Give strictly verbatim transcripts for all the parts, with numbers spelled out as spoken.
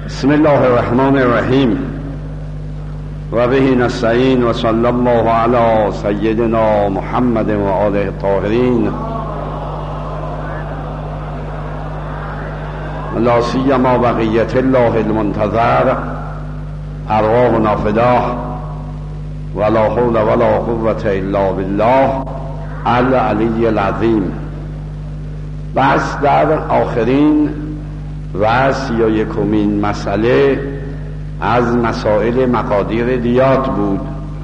بسم الله الرحمن الرحیم و به نستعین و صلی الله علی سیدنا محمد و آله الطاهرین لا سیما بقیت الله المنتظر ارواحنا فداه ولا حول ولا قوة الا بالله العلی العظیم. بس در آخرین و سی و یکمین مسئله از مسائل مقادیر دیات بود.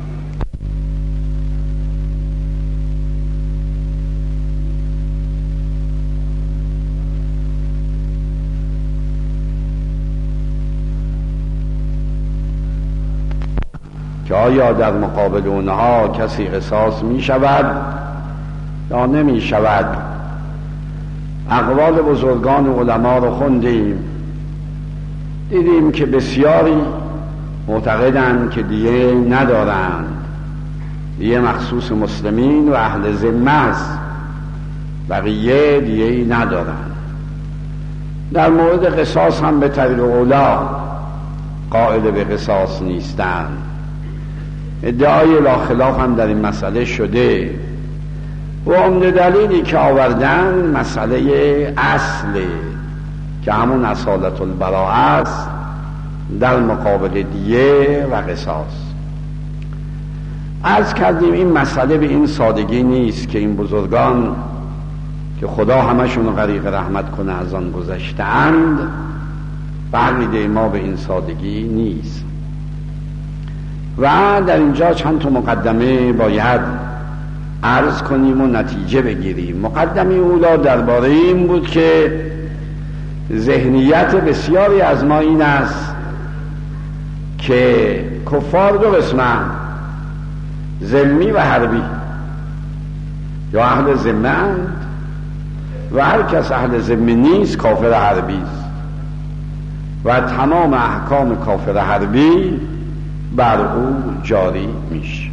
که آیا در مقابل اونها کسی قصاص می شود یا نمی شود. اقوال بزرگان علما رو خوندیم، دیدیم که بسیاری معتقدند که دیه ندارند، دیه مخصوص مسلمین و اهل ذمه است، بقیه دیه ندارند. در مورد قصاص هم به طریق اولا قائل به قصاص نیستند. ادعای لا خلاف هم در این مسئله شده و عمده دلیلی که آوردن مسئله اصله که همون اصالت البراءه است در مقابل دیه و قصاص. عرض کردیم این مسئله به این سادگی نیست که این بزرگان که خدا همشون رو غریق رحمت کنه از آن گذشته‌اند، بقیده ما به این سادگی نیست. و در اینجا چند تا مقدمه باید عرض کنیم و نتیجه بگیریم. مقدمه اولا درباره این بود که ذهنیت بسیاری از ما این است که کفار دو قسمند، ذمی و حربی، یا اهل ذمه اند و هر کس اهل ذمه نیست کافر حربی است و تمام احکام کافر حربی بر او جاری میشه.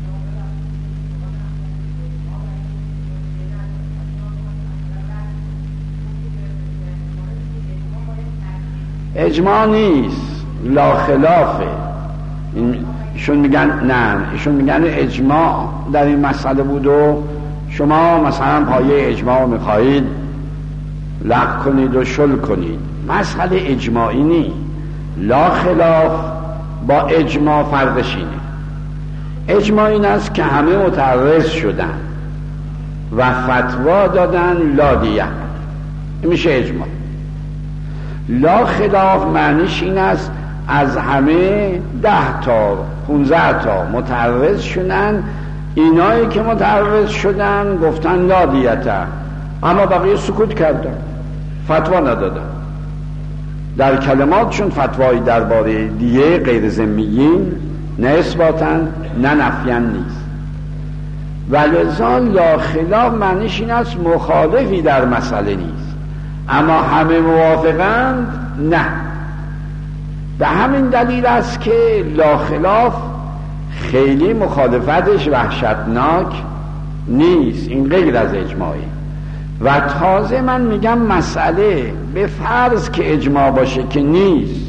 اجماع نیست، لا خلافه. ایشون میگن نه، ایشون میگن اجماع در این مسئله بود و شما مثلا پایه اجماع میخواهید لغو کنید و شل کنید. مسئله اجماعی نیست، لا خلاف با اجماع فرقش اینه. اجماع این است که همه متعرض شدن و فتوا دادن لا دیه، میشه اجماع. لا خلاف معنیش این است از همه ده تا پونزده تا متعرض شدن، اینایی که متعرض شدن گفتن لا دیته، اما بقیه سکوت کردن، فتوا ندادن. در کلماتشون فتوایی درباره دیه غیر ذمیین نه اثباتاً نه نفیاً نیست. ولذا لا خلاف معنیش این است مخالفی در مسئله نیست، اما همه موافقند نه. به همین دلیل است که لا خلاف خیلی مخالفتش وحشتناک نیست، این غیر از اجماعی. و تازه من میگم مسئله به فرض که اجماع باشه که نیست،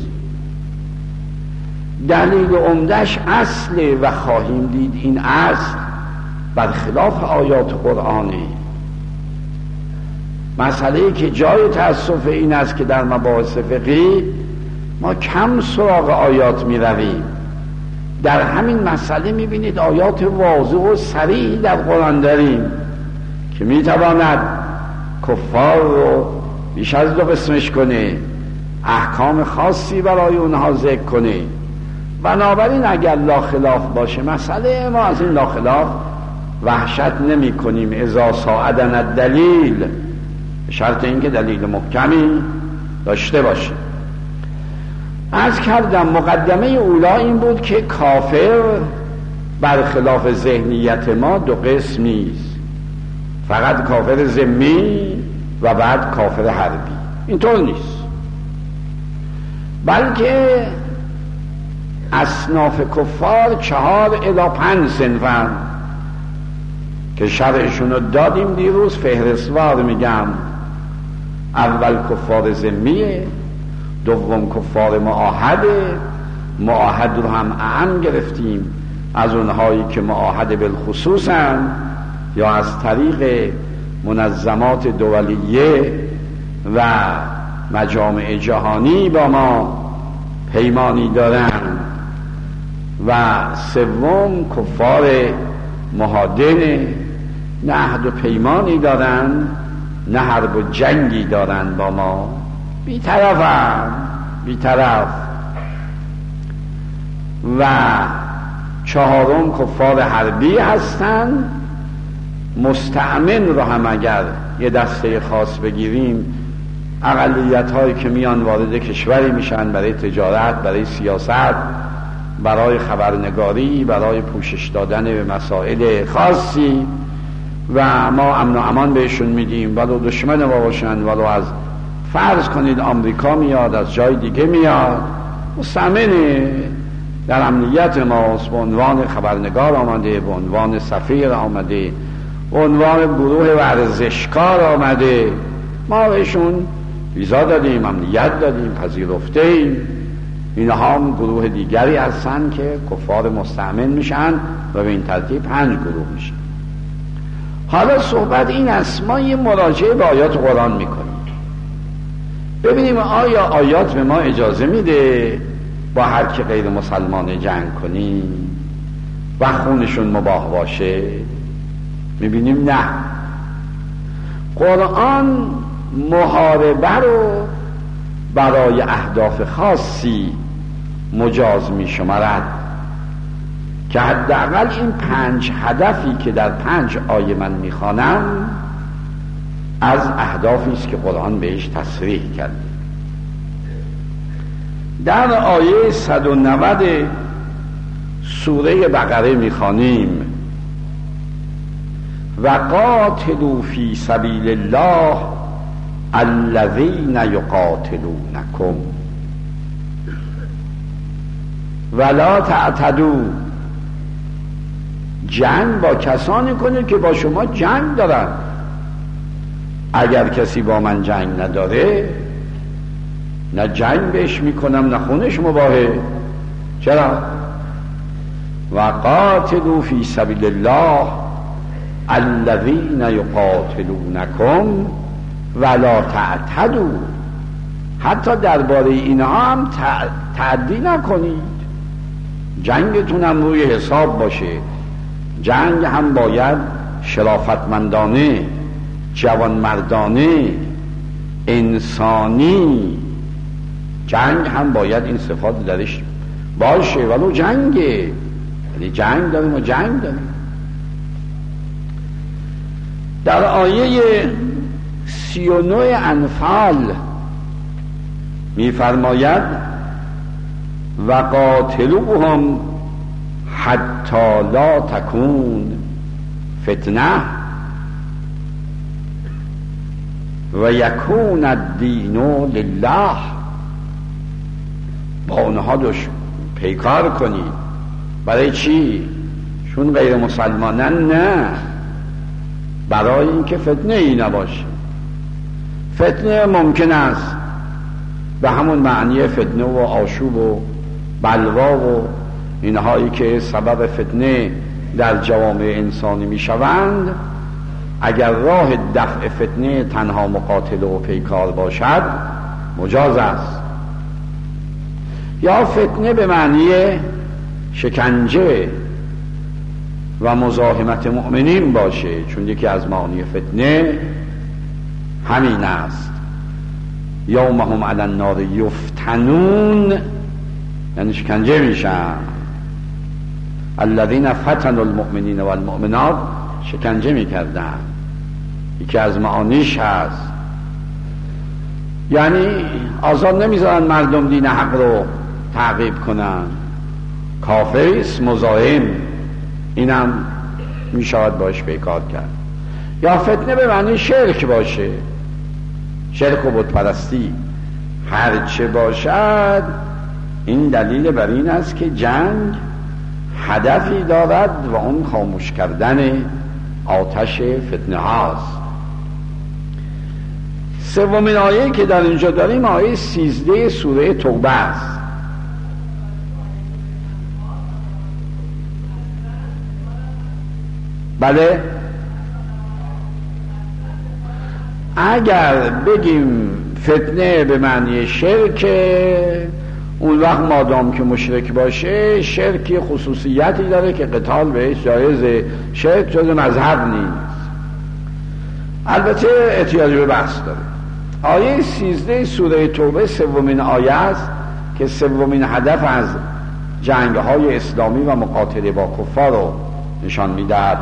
دلیل عمدش اصله و خواهیم دید این اصل برخلاف آیات قرآنه. مسئله که جای تأسف این است که در مباحث فقهی ما کم سراغ آیات می رویم. در همین مسئله می بینید آیات واضح و صریح در قرآن داریم که می تواند کفار رو بیش از دو قسمش کنه، احکام خاصی برای اونها ذکر کنه. بنابراین اگر لا خلاف باشه مسئله، ما از این لا خلاف وحشت نمی کنیم اذا ساعدنا الدلیل، به شرط اینکه دلیل محکمی داشته باشه. عرض کردم مقدمه اولا این بود که کافر برخلاف ذهنیت ما دو قسم نیست، فقط کافر ذمی و بعد کافر حربی. اینطور نیست، بلکه اصناف کفار چهار الی پنج صنفن که شرعشون رو دادیم دیروز، فهرستوار میگم. اول کفار ذمیه، دوم کفار معاهده، معاهد رو هم اعم گرفتیم از اونهایی که معاهد بالخصوص هم یا از طریق منظمات دولیه و مجامع جهانی با ما پیمانی دارند، و سوم کفار مهادن نه عهد و پیمانی دارند نه حرب و جنگی دارند با ما، بی‌طرف هم بی‌طرف. و چهارم کفار حربی هستند، مستأمن رو هم اگر یه دسته خاص بگیریم، اقلیت هایی که میان وارد کشوری میشن برای تجارت، برای سیاست، برای خبرنگاری، برای پوشش دادن به مسائل خاصی، و ما امن و امان بهشون میدیم، ولو دشمن ما باشن، ولو از فرض کنید آمریکا میاد، از جای دیگه میاد، مستأمنه در امنیت ماست، به عنوان خبرنگار آمده، به عنوان سفیر آمده، به عنوان گروه ورزشکار آمده، ما بهشون ویزا دادیم، امنیت دادیم، پذیرفته ایم. اینها هم گروه دیگری هستن که کفار مستأمن میشن و به این ترتیب پنج گروه میشن. حالا صحبت این است، ما یه مراجعه به آیات قرآن میکنیم، ببینیم آیا آیات به ما اجازه میده با هر که غیر مسلمان جنگ کنیم و خونشون مباح باشه؟ میبینیم نه، قرآن محاربه رو برای اهداف خاصی مجاز میشمارد که حداقل این پنج هدفی که در پنج آیه من میخوانم از اهدافی است که قرآن بهش تصریح کرده. در آیه صد و نود سوره بقره میخوانیم و قاتلوا فی سبیل الله الذین یقاتلونکم ولا تعتدوا، جنگ با کسانی کنید که با شما جنگ دارن. اگر کسی با من جنگ نداره، نه جنگ بهش میکنم نه خونش مباحه. چرا؟ و قاتلوا فی سبیل الله الذین یقاتلونکم ولا تعتدوا، حتی درباره اینها هم تعدی نکنید. جنگتون هم روی حساب باشه، جنگ هم باید شرافتمندانه، جوانمردانه، انسانی، جنگ هم باید این صفات درش باشه، ولو جنگه، یعنی جنگ داریم و جنگ داریم. در آیه سی و نه انفال می‌فرماید و قاتلوهم حتی لا تکون فتنه و یکون الدین لله، با اونها دوش پیکار کنید. برای چی؟ چون غیر مسلمانن؟ نه، برای اینکه فتنه ای نباشه. فتنه ممکن است به همون معنی فتنه و آشوب و بلوا و اینهایی که سبب فتنه در جوامع انسانی می شوند، اگر راه دفع فتنه تنها مقاتله و پیکار باشد مجاز است. یا فتنه به معنی شکنجه و مزاحمت مؤمنین باشه، چون یکی از معانی فتنه همین است. یومهم علی النار یفتنون، یعنی شکنجه میشن. الذین فتنوا المؤمنین والمؤمنات، شکنجه میکردن، یکی از معانیش هست. یعنی آزاد نمیذارن مردم دین حق رو تعقیب کنن. کافریست، مزاحم، اینم میشود باش بیکار کرد. یا فتنه به معنی شرک باشه، شرک و بت پرستی، هرچه باشد. این دلیل بر این است که جنگ هدفی دارد و اون خاموش کردن آتش فتنه هاست. سومین آیه که در اینجا داریم آیه سیزده سوره توبه است. بله، اگر بگیم فتنه به معنی شرک، اون وقت مادام که مشرک باشه شرکی خصوصیتی داره که قتال بهش جایزه، شرک جز مذهب نیست. البته احتیاج به بحث داره. آیه سیزده سوره توبه سومین آیه است که سومین هدف از جنگ‌های اسلامی و مقاتله با کفار رو نشان میدهد.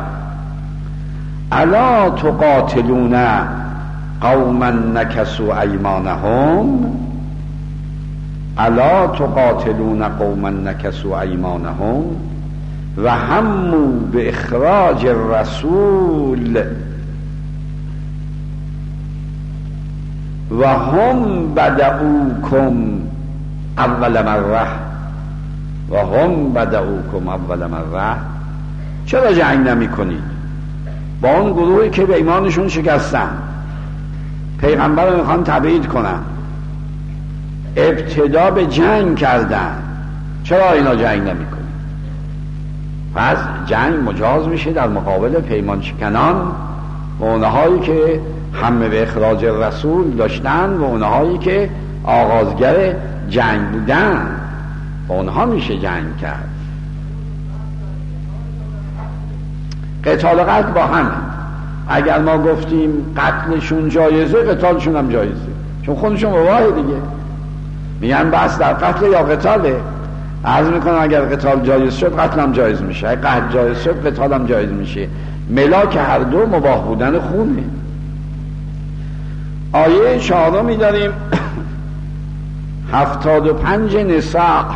الا تقاتلون قوما نکثوا ایمانهم، الا تقاتلون قوما نکثوا ایمانهم و هموا به اخراج الرسول و هم بدعوکم اول مره و هم بدعوکم اول مره. چرا جنگ نمی کنید با اون گروهی که به ایمانشون شکستن، پیغمبر رو میخوان تبعید کنن، ابتدا به جنگ کردن؟ چرا اینا جنگ نمی کنید؟ پس جنگ مجاز میشه در مقابل پیمان شکنان و اونهایی که همه به اخراج رسول داشتن و اونهایی که آغازگر جنگ بودن، با اونها میشه جنگ کرد. قتال قتل با هم، اگر ما گفتیم قتلشون جایزه، قتالشون هم جایزه، چون خودشون مباهه دیگه. میگن بس در قتل یا قتاله. عرض میکنم اگر قتال جایز شد قتل هم جایز میشه، اگر قتل جایز شد قتال هم جایز میشه. ملاک هر دو مباح بودن خونه. آیه چهارمی داریم هفتاد و پنج نساء.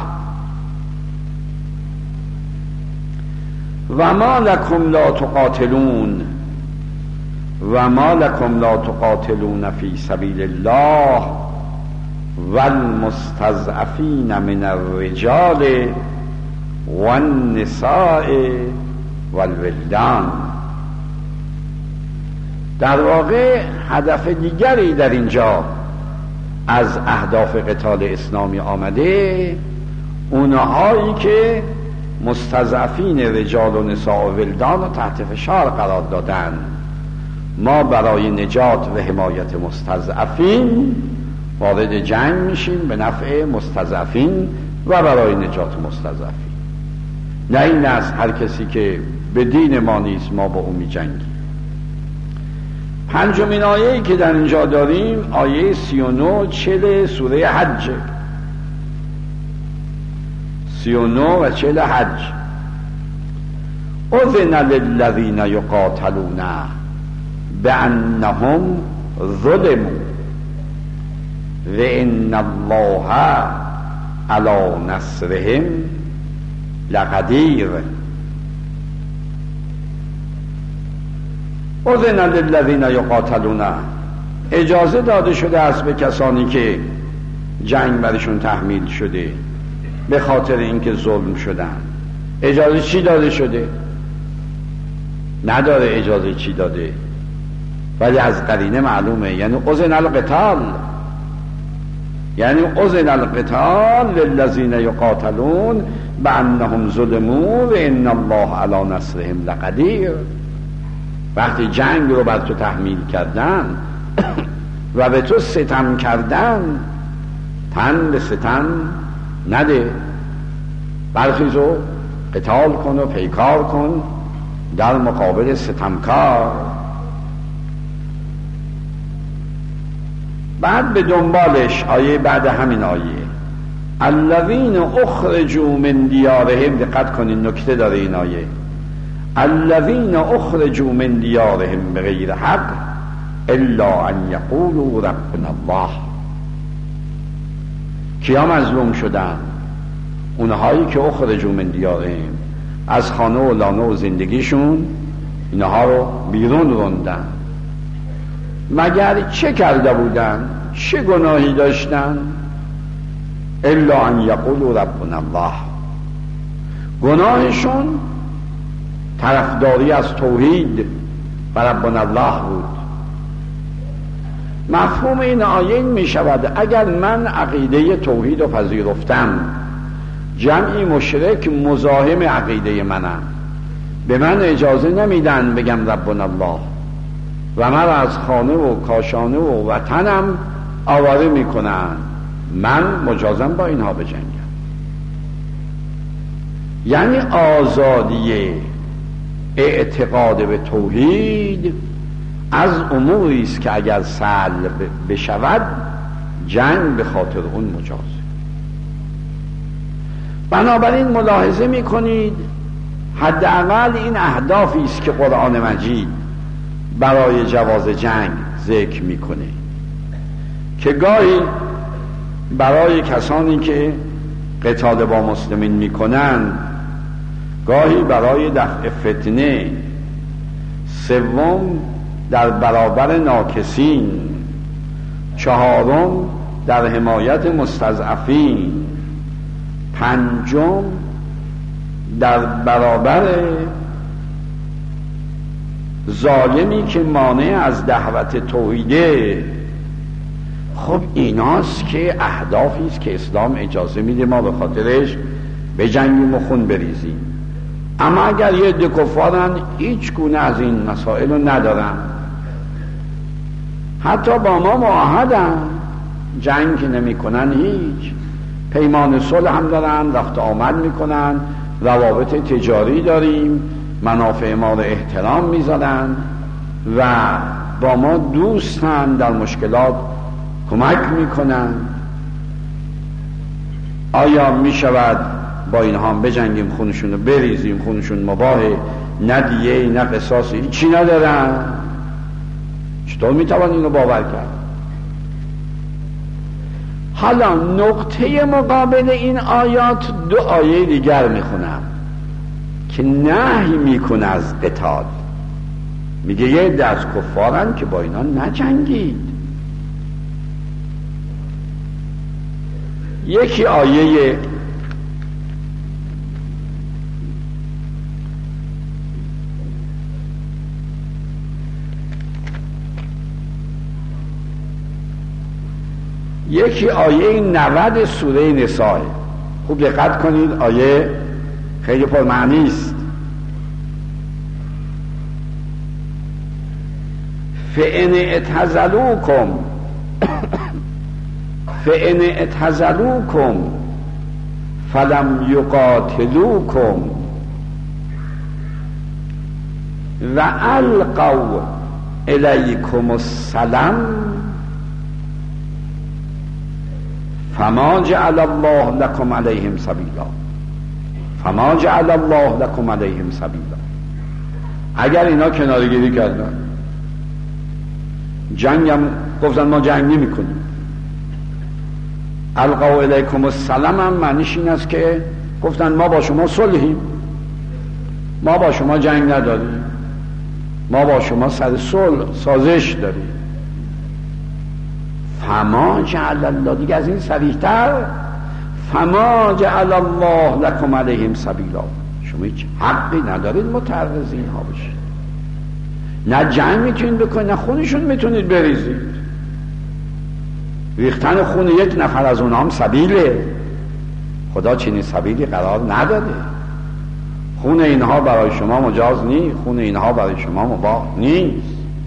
و ما لکم لا تقاتلون و ما لکم لا تقاتلون فی سبیل الله والمستضعفین من الرجال والنساء والولدان. در واقع هدف دیگری در اینجا از اهداف قتال اسلامی آمده، اونهایی که مستضعفین رجال و نساء و ولدان رو تحت فشار قرار دادن. ما برای نجات و حمایت مستضعفین وارد جنگ میشیم به نفع مستضعفین و برای نجات مستضعفین، نه این از هر کسی که به دین ما نیست ما با اون می جنگیم. پنجمین آیه‌ای که در اینجا داریم آیه سی و نه چهل سوره حج، سی و نه و چهل حج. اذن للذین یقاتلون بانهم ظلموا و ان الله علی نصرهم لقدیر. اذن للذین یقاتلون، اجازه داده شده است به کسانی که جنگ برشون تحمیل شده به خاطر اینکه ظلم شدن. اجازه چی داده شده؟ نداره اجازه چی داده، ولی از قرینه معلومه. یعنی اذن القتال، یعنی اذن القتال للذین یقاتلون بانهم ظلموا و ان الله علی نصرهم لقدیر. وقتی جنگ رو بر تو تحمیل کردن و به تو ستم کردن، تن به ستم نده، برخیز و قتال کن و پیکار کن در مقابل ستمکار. بعد به دنبالش آیه بعد همین آیه الذین اخرجوا من دیارهم، دقت کنین نکته داره این آیه، الذین اخرجوا من دیارهم بغیر حق الا ان یقولوا ربنا الله. کیا مظلوم شدن؟ اونهایی که اخرجوا من دیارهم، از خانه و لانه و زندگیشون اینها رو بیرون روندن. مگر چه کرده بودن؟ چه گناهی داشتن؟ الا ان یقولوا ربنا الله. گناهشون طرفداری از توحید و ربنا الله بود. مفهوم این آیه این می شود اگر من عقیده توحید رو پذیرفتم، جمعی مشرک مزاحم عقیده منم، به من اجازه نمیدن بگم ربنا الله و من از خانه و کاشانه و وطنم آواره میکنن، من مجازم با اینها بجنگم. یعنی آزادی اعتقاد به توحید از اموری است که اگر سلب بشود جنگ به خاطر اون مجاز. بنابراین ملاحظه میکنید حداقل این اهدافی است که قرآن مجید برای جواز جنگ ذکر میکنه، که گاهی برای کسانی که قتال با مسلمین میکنن، گاهی برای دفع فتنه، سوم در برابر ناکسین، چهارم در حمایت مستضعفین، پنجم در برابر ظالمی که مانع از دعوت توحیده. خب ایناست که اهدافی است که اسلام اجازه میده ما به خاطرش بجنگیم و خون بریزیم. اما اگر یه عده کفارن هیچ گونه از این مسائل رو ندارن، حتی با ما معاهدن، جنگ نمی کنن، هیچ پیمان صلح هم دارن، رفت آمد میکنن، روابط تجاری داریم، منافع ما رو احترام میذارن و با ما دوستن، در مشکلات کمک میکنن. آیا میشود با اینها هم بجنگیم، خونشون رو بریزیم؟ خونشون مباهه، نه دیه نه قصاصی، هیچی ندارن. چطور میتوان اینو باور کرد؟ حالا نقطه مقابل این آیات دو آیه دیگر میخونم که نهی میکنه از قتال. میگه یه عده از کفارن که با اینا نجنگید. یکی آیه یکی آیه نود سوره نساء. خوب دقت کنید، آیه خیلی پرمعنی است. فَإِنْ اعْتَزَلُوكُمْ فَإِنْ اعْتَزَلُوكُمْ فَلَمْ يُقَاتِلُوكُمْ وَأَلْقَوْا إِلَيْكُمُ السَّلَامَ فما جعل الله لكم عليهم سبيلا فما جعل الله لكم عليهم سبيلا. اگر اینا کناره‌گیری کردن، جنگ هم گفتن ما جنگ نمی کنیم، القوا الیکم السلام هم معنیش این است که گفتن ما با شما صلحیم، ما با شما جنگ نداریم، ما با شما سر صلح سازش داریم. فما جعل الله، دیگه از این صریح‌تر، فما جعل الله لكم علیهم سبیلا. شما هیچ حقی ندارید متعرض اینها بشید، نه جنگ میتونید بکنید، نه خونشون میتونید بریزید. ریختن خون یک نفر از اونها هم سبیله. خدا چنین سبیلی قرار نداده. خون اینها برای شما مجاز نیست، خون اینها برای شما مباح نیست.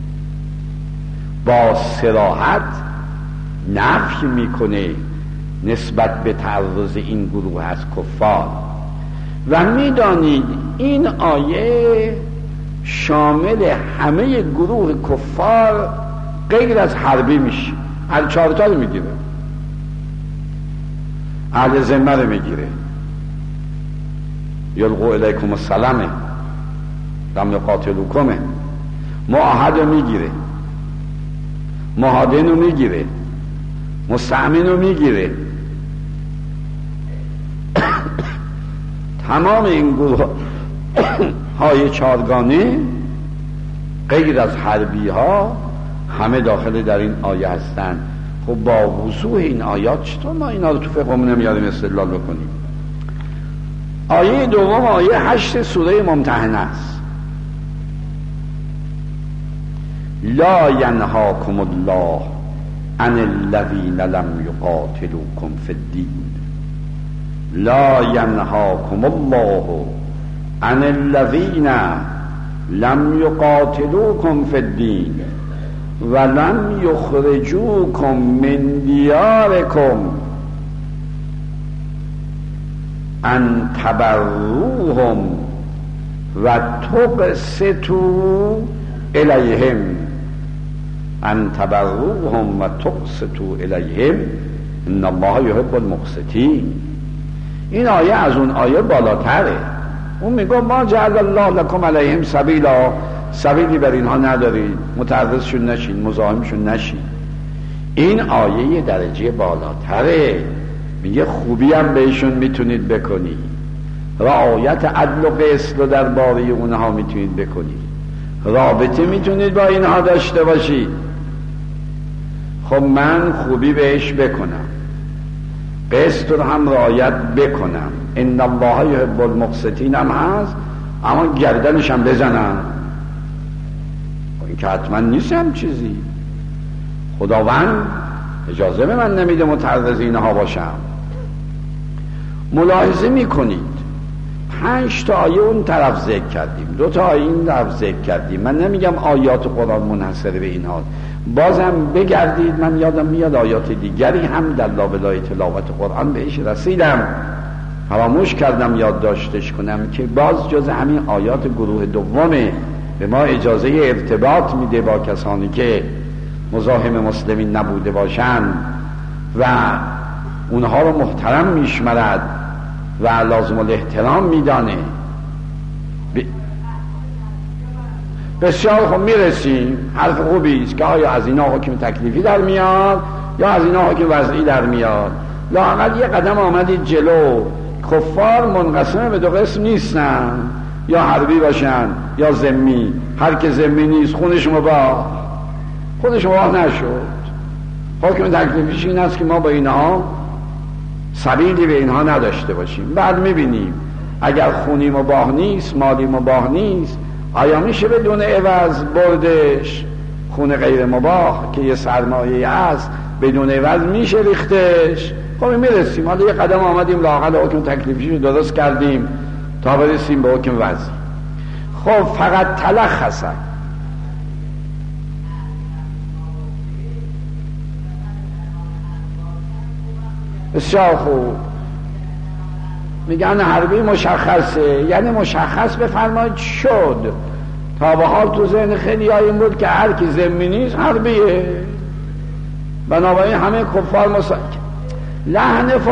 با صراحت نفی میکنه نسبت به تعرض این گروه از کفار. و میدانید این آیه شامل همه گروه کفار غیر از حربی میشه. هر چهارتا رو میگیره، اهل ذمه رو میگیره، یلقوا الیکم السلام لم یقاتلوکم، معاهد رو میگیره، معاهدین رو میگیره، مستأمن رو میگیره. تمام این گروه های چارگانه غیر از حربی ها همه داخل در این آیه هستند. خب با وضوح این آیات چطور ما اینا رو تو فقهمون نمیاریم استدلال بکنیم؟ آیه دوم آیه هشت سوره ممتحنه است. لا ینهاکم الله عن الذین لم یقاتلوکم فی الدین لا ینهاکم الله عن الذین لم یقاتلوکم فی الدین ولم یخرجوکم من دیارکم ان تبروهم و تقسطوا الیهم ان تبروهم و تقسطوا الیهم ان الله یحب المقسطین. این آیه از اون آیه بالاتره. اون میگه ما جعل الله لکم علیهم سبیلا، سبیلی بر اینها ندارید، متعرضشون نشین، مزاحمشون نشین. این آیه درجه بالاتره، میگه خوبی هم بهشون میتونید بکنید، رعایت عدل و قسط رو در باره اونها میتونید بکنید، رابطه میتونید با اینها داشته باشید. خب من خوبی بهش بکنم، قسط رو هم رعایت بکنم، ان الله یحب المقسطین هم هست، اما گردنش هم بزنم، این که حتما نیست هم چیزی. خداوند اجازه به من نمیده متعرض اینها باشم. ملاحظه میکنید پنج تا آیه اون طرف ذکر کردیم، دو تا آیه این طرف ذکر کردیم. من نمیگم آیات قرآن منحصر به اینها، بازم بگردید، من یادم میاد آیات دیگری هم در لابلای تلاوت قرآن بهش رسیدم، فراموش کردم یاد داشتش کنم که باز جز همین آیات گروه دومه، به ما اجازه ارتباط میده با کسانی که مزاحم مسلمین نبوده باشند و اونها رو محترم میشمرد و لازم الاحترام میدانه. ب... بسیار خوب میرسیم، حرف خوبی است که آیا از اینا حکم تکلیفی در میاد یا از اینا حکم وضعی در میاد. لااقل یه قدم آمدید جلو. کفار منقسم به دو قسم نیستن، یا حربی باشن یا ذمی. هر که ذمی نیست خونش مباح، خودش مباح نشد. حکم تکلیفیش این است که ما با اینها سبیلی به اینها نداشته باشیم. بعد میبینیم اگر خونی مباح نیست، مالی مباح نیست، آیا میشه بدون عوض بردش؟ خون غیر مباح که یه سرمایه است بدون عوض میشه ریختش؟ خب میرسیم، حالا یه قدم آمدیم، لااقل حکم تکلیفیش رو درست کردیم تا برسیم به حکم وضعی. خب فقط تلخصه بسیار خوب میگن حربی مشخصه، یعنی مشخص بفرمایید شد. تا به حال تو ذهن خیلی ها این بود که هر کی ذمی نیست حربیه، بنابراین همه کفار مسا... لحن ف...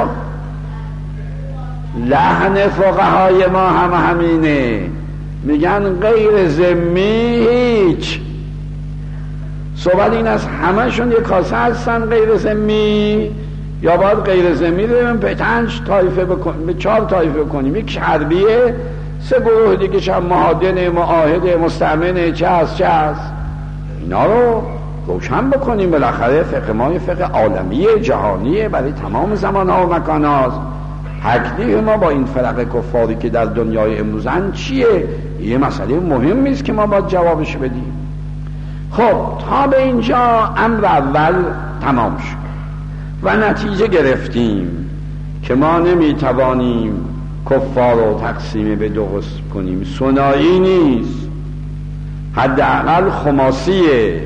لحن فقهای ما هم همینه، میگن غیر ذمی هیچ. صحبت این است همه شون یک کاسه هستن غیر ذمی، یا باید غیر ذمی رو به پنج طایفه بکنیم، به چهار طایفه بکنیم. یک حربیه، سه گروه دیگه شم معادن، معاهد، مستأمن، چه هست چه هست، اینا رو روشن بکنیم. بالاخره فقه ما فقه عالمی جهانیه برای تمام زمان ها و مکان هاست. تکلیف ما با این فرق کفاری که در دنیای امروزن چیه؟ یه مسئله مهمی است که ما باید جوابش بدیم. خب تا به اینجا امر اول تمام شد و نتیجه گرفتیم که ما نمیتوانیم کفار رو تقسیم به دو قسم کنیم، ثنایی نیست، حداقل خماسیه.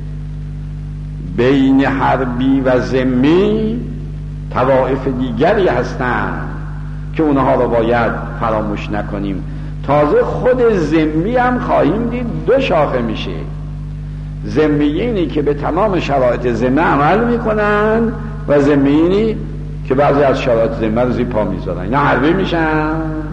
بین حربی و ذمی طوائف دیگری هستند که اونها رو باید فراموش نکنیم. تازه خود ذمی هم خواهیم دید دو شاخه میشه. ذمیینی که به تمام شرایط ذمه عمل میکنن و ذمیینی که بعضی از شرایط ذمه رو زیر پا میذارن، اینا حربی میشن.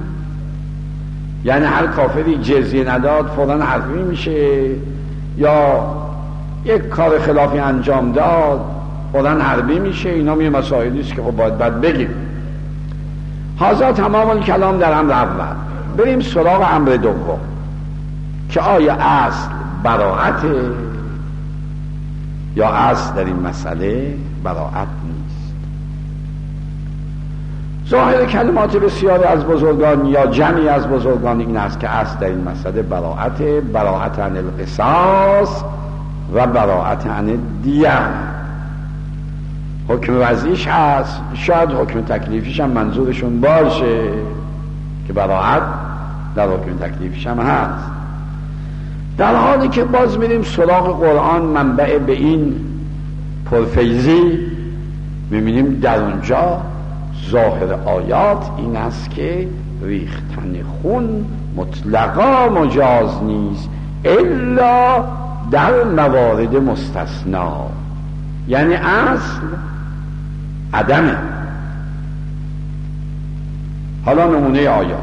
یعنی هر کافری جزیه نداد فوراً حربی میشه، یا یک کار خلافی انجام داد فوراً حربی میشه. اینا می مسائلی است که خب باید بعد بگیم. حاضر تمام الکلام در امر اول. بریم سراغ امر دوم که آیا اصل براءت یا اصل در این مسئله براءت نیست. ظاهر کلمات بسیاری از بزرگان یا جمعی از بزرگان این است که اصل در این مسئله براءت، براءت عن القصاص و براءت عن الدیه. حکم وضعیش هست، شاید حکم تکلیفیش هم منظورشون باشه که براحت در حکم تکلیفیش هم هست. در حالی که باز میریم سراغ قرآن منبع به این پرفیضی، میبینیم در اونجا ظاهر آیات این است که ریختن خون مطلقا مجاز نیست الا در موارد مستثنا، یعنی اصل عدمه. حالا نمونه آیات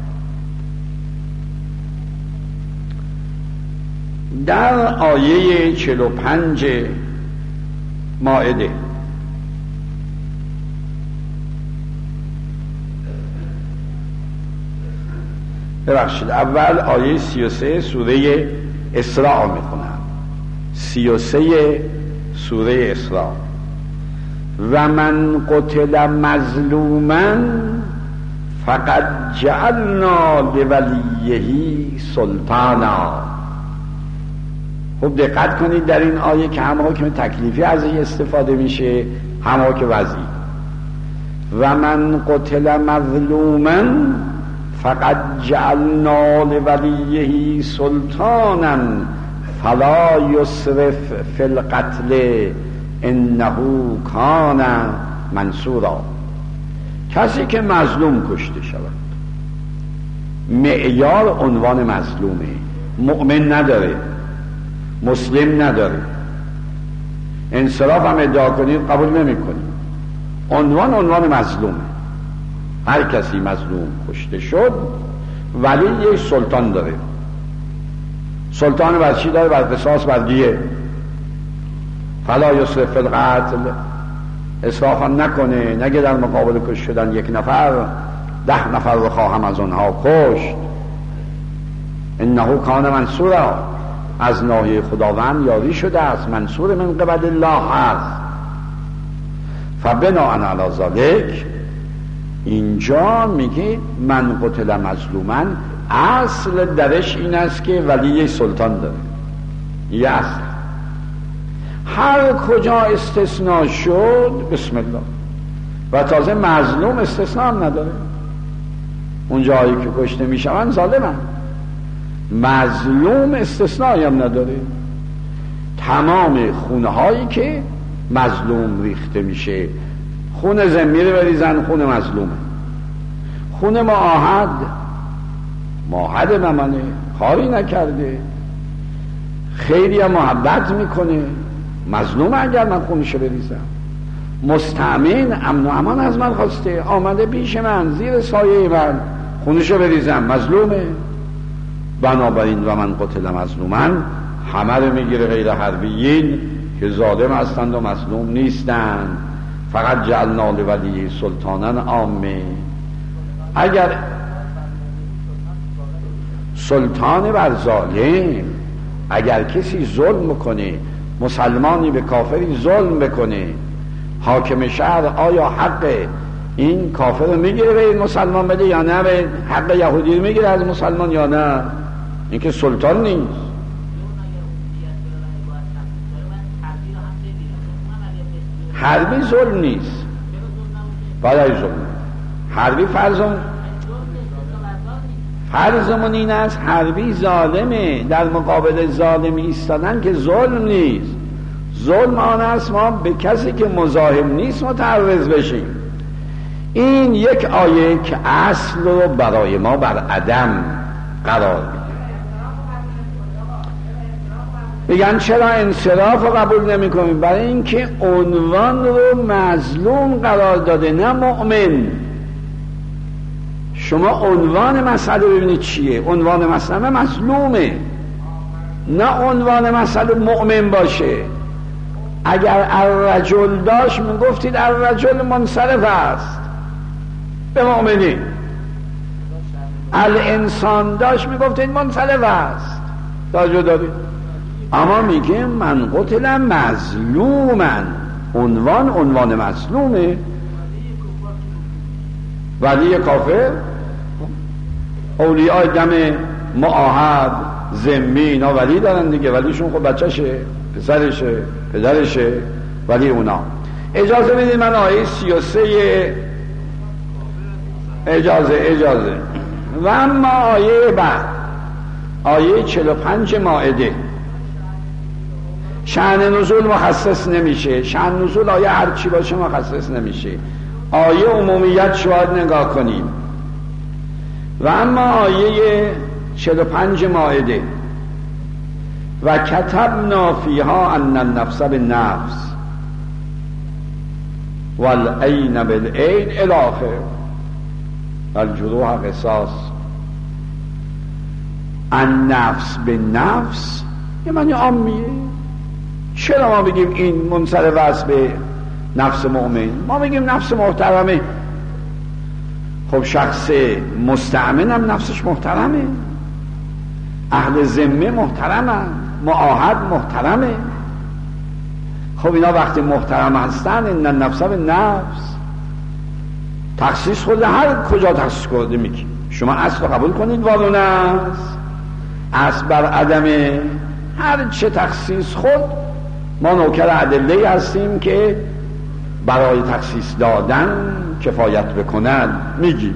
در آیه چهل و پنج مائده ببخشید اول آیه سی و سه سوره اسراء میخونم. سی و سه سوره اسراء: و من قتل مظلوما فقد جعلنا لولیه سلطانا. خوب دقت کنید در این آیه که هم حکم تکلیفی از این استفاده میشه هم حکم وضعی. و من قتل مظلوما فقد جعلنا لولیه سلطانا فلا یسرف فی القتل انه کان منصورا. کسی که مظلوم کشته شود، معیار عنوان مظلومه، مؤمن نداره، مسلم نداره، انصراف هم ادعا کنید قبول نمی کنید، عنوان عنوان مظلومه. هر کسی مظلوم کشته شد ولی یک سلطان داره. سلطان بر چی داره؟ بر قصاص بر دیه. فلا یسرف فی القتل، اسراف هم نکنه، نگه در مقابل کش شدن یک نفر ده نفر رو خواهم از اونها کشت. انه کان منصورا، از ناحیه خداوند یاری شده است، منصور من قبل الله هست. فبناء علی ذلک اینجا میگه من قتل مظلوما، اصل درش این است که ولی سلطان داره، یه اصل. هر کجا استثناء شد بسم الله، و تازه مظلوم استثناء هم نداره. اون جایی که کشته میشون ظالمن، مظلوم استثنایی هم نداره. تمام خونه هایی که مظلوم ریخته میشه، خون ذمی رو بریزن خون مظلومه، خون معاهد معاهد ممنه، کاری نکرده، خیلی هم محبت میکنه، مظلوم اگر من خونشو بریزم. مستأمن امن و امان از من خواسته، آمده پیش من زیر سایه من، خونشو بریزم، مظلومه. بنابراین و من قتل مظلوما همه رو میگیره غیر حربیین که ظالم هستند و مظلوم نیستند. فقط جعلنا لولی سلطانا عامه. اگر سلطان بر ظالم، اگر کسی ظلم بکنه، مسلمانی به کافری ظلم بکنه، حاکم شهر آیا حق این کافر رو میگیره به این مسلمان بده یا نه؟ به حق یهودی رو میگیره از مسلمان یا نه؟ این که سلطان نیست. حربی ظلم نیست، بالای ظلم. حربی فرضم فرضمون این است حربی ظالمه، در مقابل ظالم ایستادن که ظلم نیست. ظلم آن است ما به کسی که مزاحم نیست متعرض بشیم. این یک آیه که اصل رو برای ما بر عدم قرار میده. میگن چرا انصراف رو قبول نمی کنیم؟ برای اینکه عنوان رو مظلوم قرار داده نه مؤمن. شما عنوان مسئله ببینید چیه؟ عنوان مسئله مظلومه، نه عنوان مسئله مؤمن باشه. اگر الرجل داشت میگفتید الرجل منصرف است به مؤمنی، الانسان داشت میگفتید منصرف است. توجه دارید؟ اما میگه من قتل مظلومن، عنوان عنوان مظلومه. ولی کافر، اولیاء دم معاهد ذمی اینا ولی دارن دیگه، ولیشون خب بچهشه، پسرشه، پدرشه، ولی اونا. اجازه بدید من آیه سی و سه اجازه اجازه و اما آیه بعد آیه چهل و پنج مائده شأن نزول مخصص نمیشه. شأن نزول آیه هر چی باشه مخصص نمیشه. آیه عمومیت شاید نگاه کنیم. و اما آیه چهل و پنج مائده و کتبنا فیها ان النفس بالنفس والعین بالعین الی آخر والجروح قصاص. النفس بالنفس یه معنی عامیه. چرا ما بگیم این منصرف است به نفس مؤمن؟ ما بگیم نفس محترمه. خب شخص مستأمن هم نفسش محترمه، اهل ذمه محترمه، معاهد محترمه. خب اینا وقتی محترم هستن این النفس بالنفس تخصیص خود هر کجا تخصیص کرده میگی شما اصل رو قبول کنید وارونه است اصل بر عدمه. هر چه تخصیص خود ما نوکر ادله هستیم که برای تخصیص دادن کفایت بکنند میگی.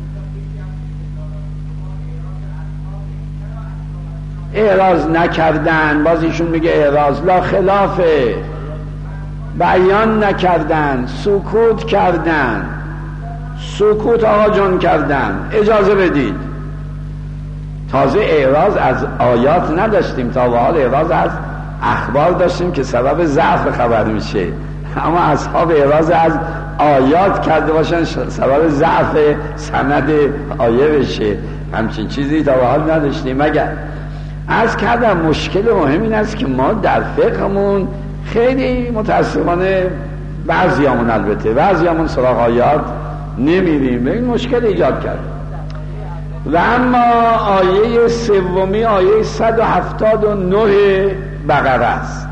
اعراض نکردن، باز ایشون میگه اعراض لا خلافه، بیان نکردن، سکوت کردن. سکوت آقا جان کردن. اجازه بدید تازه اعراض از آیات نداشتیم، تا به حال اعراض از اخبار داشتیم که سبب ضعف خبر میشه، اما اصحاب اعراض از آیات کرده باشن سبب ضعف سند آیه بشه. همچین چیزی تا به حال نداشتیم. مگر از کردم مشکل مهم این است که ما در فقهمون خیلی متاسفانه بعضیامون البته بعضیامون سراغ آیات نمیریم، این مشکل ایجاد کرد. و اما آیه سومی آیه صد و هفتاد و نه بقره است.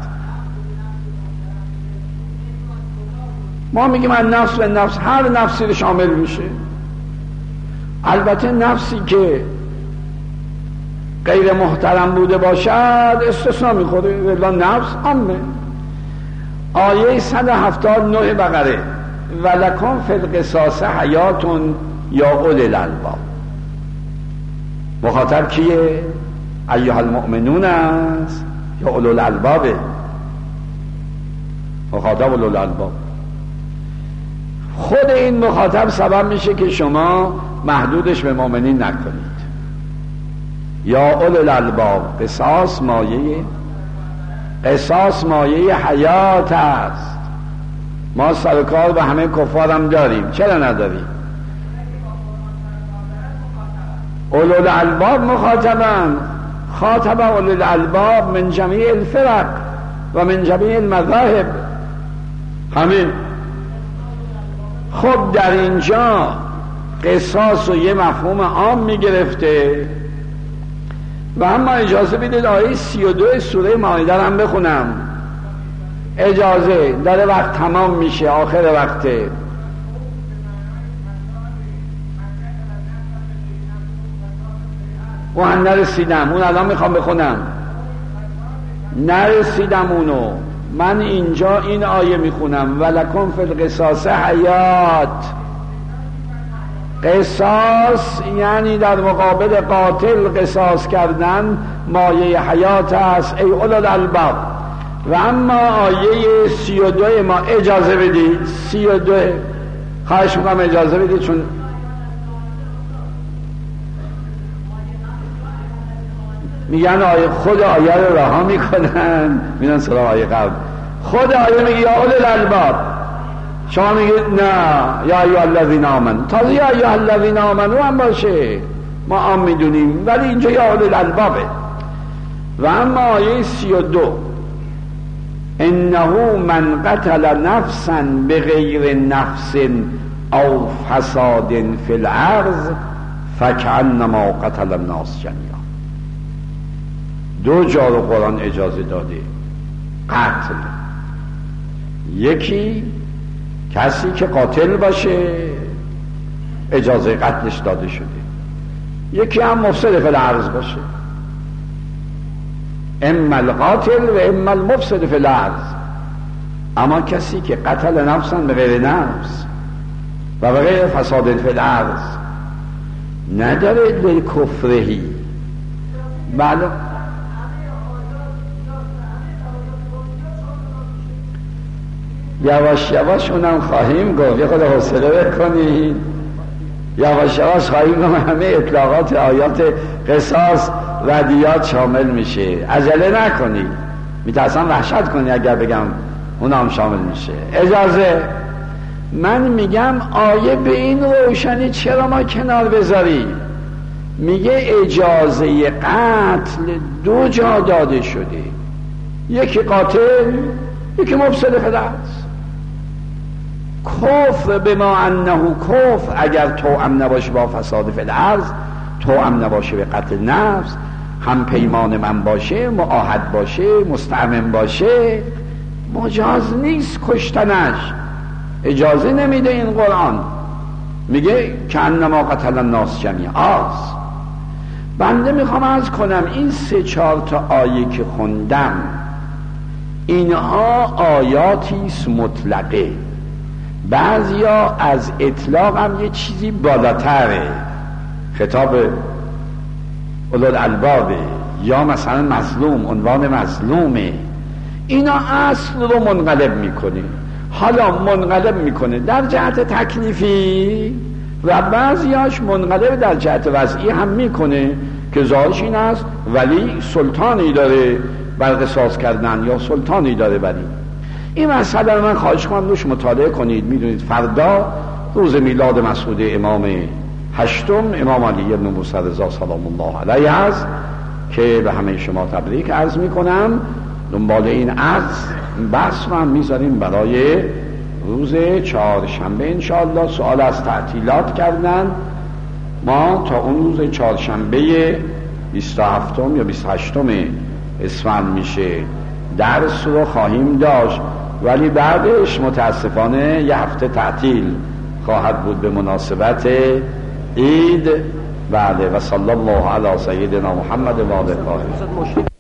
ما میگیم من نفس و نفس هر نفسی رو شامل میشه. البته نفسی که غیر محترم بوده باشد استثناء میخوره، ولی نفس عامه. آیه صد و هفتاد و نه بقره ولکم فی القصاص حیات یا اولی الالباب. مخاطب کیه؟ ایها المؤمنون است یا اولو الالبابه؟ مخاطب اولو الالباب. خود این مخاطب سبب میشه که شما محدودش به مؤمنین نکنید. یا اولو الالباب، قصاص مایه قصاص مایه حیات است. ما سر کار به همه کفارم داریم، چرا نداریم؟ اولو الالباب مخاطبن. خاطب اولو الالباب من جمیع الفرق و من جمیع المذاهب، همین. خب در اینجا قصاص و یه مفهوم عام میگرفته. و اما اجازه بدید آیه سی و دو سوره مائده هم بخونم. اجازه داره، وقت تمام میشه، آخر وقته. و هم نرسیدم، اون الان میخوام بخونم، نرسیدم اونو. من اینجا این آیه میخونم ولکم فی القصاص حیات. قصاص یعنی در مقابل قاتل قصاص کردن مایه حیات است ای اولو الالباب. و اما آیه سی و دو ما اجازه بدید، سی و دو خواهش میکنم اجازه بدید، چون میگن آیه خود آیه رو رها میکنن میرن سراغ آیه قبل. خود آیه میگه یا اولو الالباب، شما میگید نه یا ایها الذین آمنوا. تازه یا ایها الذین آمنوا هم باشه، ما عام میدونیم، ولی اینجا یا اولو الالبابه. و اما آیه سی و دو انه من قتل نفسا بغیر نفس او فساد فی الارض فکأنما قتل الناس جمیعا. دو جا رو قرآن اجازه داده قتل. یکی کسی که قاتل باشه اجازه قتلش داده شده، یکی هم مفسد فی الارض باشه. اما القاتل و اما المفسد فی الارض. اما کسی که قتل نفسا به غیر نفس و به غیر فساد فی الارض نداره به کفرهی. بله یواش یواش اونم خواهیم گفت، یه خود حوصله بکنید، یواش یواش خواهیم گفت همه اطلاقات آیات قصاص و دیات شامل میشه. عجله نکنید، میترسم وحشت کنی اگر بگم اونم شامل میشه. اجازه من میگم آیه به این روشنی چرا ما کنار بذاریم؟ میگه اجازه قتل دو جا داده شده، یکی قاتل یکی مفسد فی الارض. کفر به ما انه کفر اگر توأم نباشه با فساد فی الارض، توأم نباشه به قتل نفس، هم پیمان من باشه، معاهد باشه، مستعمم باشه، مجاز نیست کشتنش، اجازه نمیده این قرآن. میگه که انما قتل الناس جمیعا. بنده میخوام عرض کنم این سه چهار تا آیه که خوندم اینها آیاتیست مطلقه، بعضیا از اطلاق هم یه چیزی بالاتره، خطاب اولوالالبابه، یا مثلا مظلوم، عنوان مظلومه. اینا اصل رو منقلب میکنه، حالا منقلب میکنه در جهت تکلیفی و بعضیاش منقلب در جهت وضعی هم میکنه که ظاهرش این است ولی سلطانی داره بر قصاص کردن یا سلطانی داره. ولی این مسئله من خواهش کنم روش مطالعه کنید. میدونید فردا روز میلاد مسعود امام هشتم، امام علی بن موسی رضا سلام الله علیه است که به همه شما تبریک عرض میکنم. دنبال این عرض بحث رو هم میذاریم برای روز چهارشنبه انشاءالله. سوال از تعطیلات کردن، ما تا اون روز چهارشنبه بیست و هفتم یا بیست و هشتم اسفند میشه درس رو خواهیم داشت، ولی بعدش متاسفانه یه هفته تعطیل خواهد بود به مناسبت عید. بله و صلی الله علی سیدنا محمد و آله الطاهرین.